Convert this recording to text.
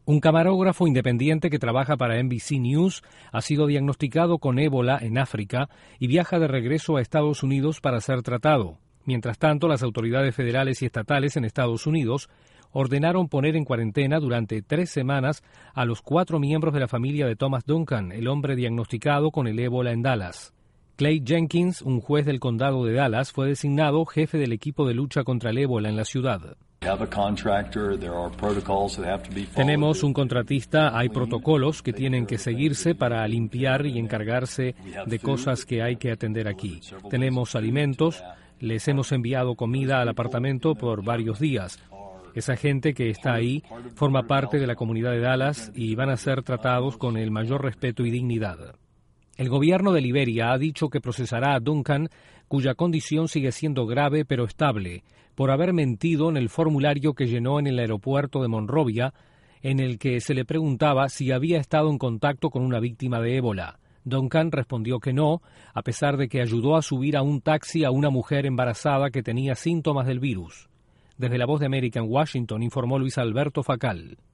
Un camarógrafo independiente que trabaja para NBC News ha sido diagnosticado con ébola en África y viaja de regreso a Estados Unidos para ser tratado. Mientras tanto, las autoridades federales y estatales en Estados Unidos ordenaron poner en cuarentena durante 3 semanas a los 4 miembros de la familia de Thomas Duncan, el hombre diagnosticado con el ébola en Dallas. Clay Jenkins, un juez del condado de Dallas, fue designado jefe del equipo de lucha contra el ébola en la ciudad. Tenemos un contratista, hay protocolos que tienen que seguirse para limpiar y encargarse de cosas que hay que atender aquí. Tenemos alimentos, les hemos enviado comida al apartamento por varios días. Esa gente que está ahí forma parte de la comunidad de Dallas y van a ser tratados con el mayor respeto y dignidad. El gobierno de Liberia ha dicho que procesará a Duncan, cuya condición sigue siendo grave pero estable, por haber mentido en el formulario que llenó en el aeropuerto de Monrovia, en el que se le preguntaba si había estado en contacto con una víctima de ébola. Duncan respondió que no, a pesar de que ayudó a subir a un taxi a una mujer embarazada que tenía síntomas del virus. Desde La Voz de América en Washington informó Luis Alberto Facal.